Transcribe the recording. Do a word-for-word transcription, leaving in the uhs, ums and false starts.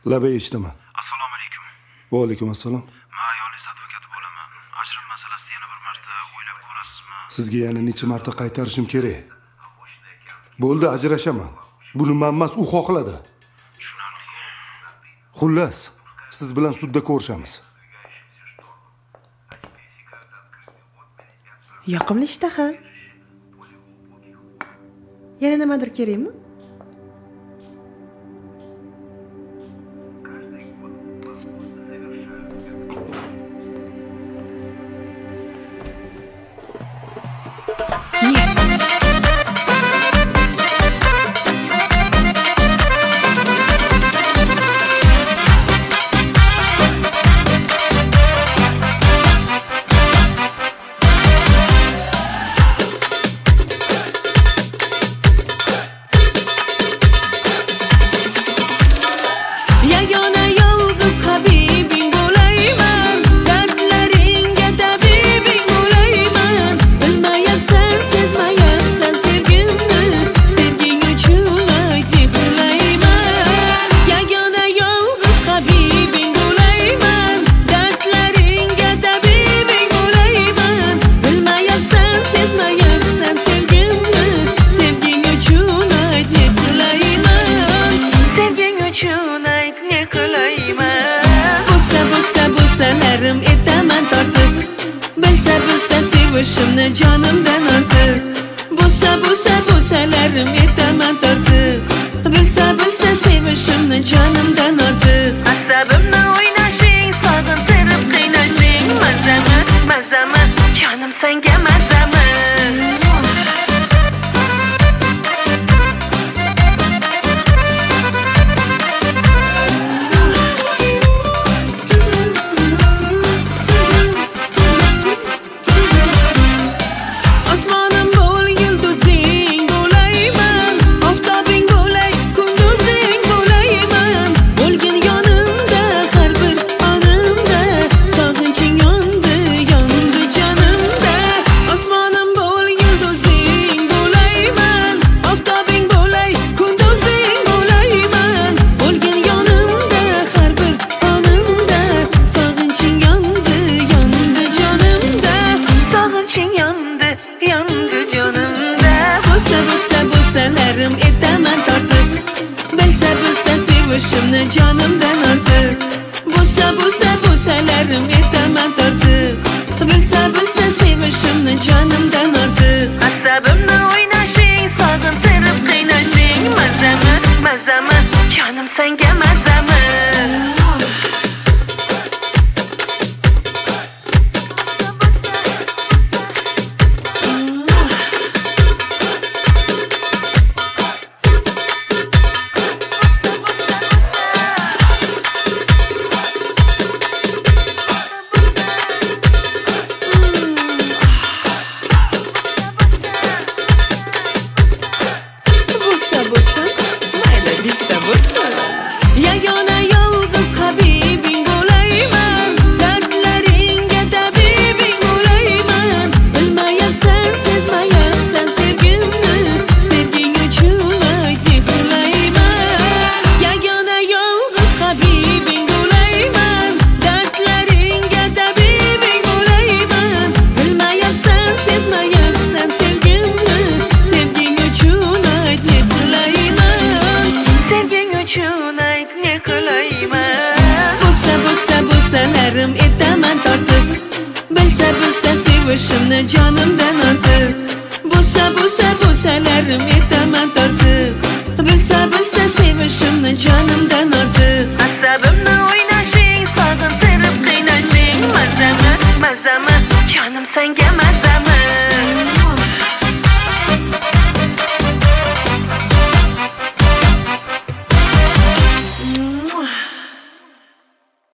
Laba eshitaman. Assalomu alaykum. Va alaykum assalom. Men ayolning advokati bo'laman. Ajrim masalasida yana bir marta o'ylab ko'rasizmi? Sizga yana necha marta qaytarishim kerak? Bo'ldi, ajrashaman. Buni men emas, u xohladi. Tushunarli. Xullas, siz bilan sudda ko'rishamiz. Yoqimli ishtaha. Yana nimadir kerakmi? Sevishimni jonimdan ortiq Bo'lsa bo'lsa bo'lsalarim etaman tortib Bilsa bilsa sevishimni jonimdan ortiq Asabimni o'ynashing, sog'intirib qiynashing Mazami, mazami, jonim senga mazami Sevishimni jonimdan ortiq Bo'lsa bo'lsa bo'lsalarim etaman tortib Bilsa bilsa sevishimni jonimdan ortiq Asabimni o'ynashing, sog'intirib qiynashing Mazami, mazami, jonim senga mazami etaman tortib Bilsa bilsa sevishimni jonim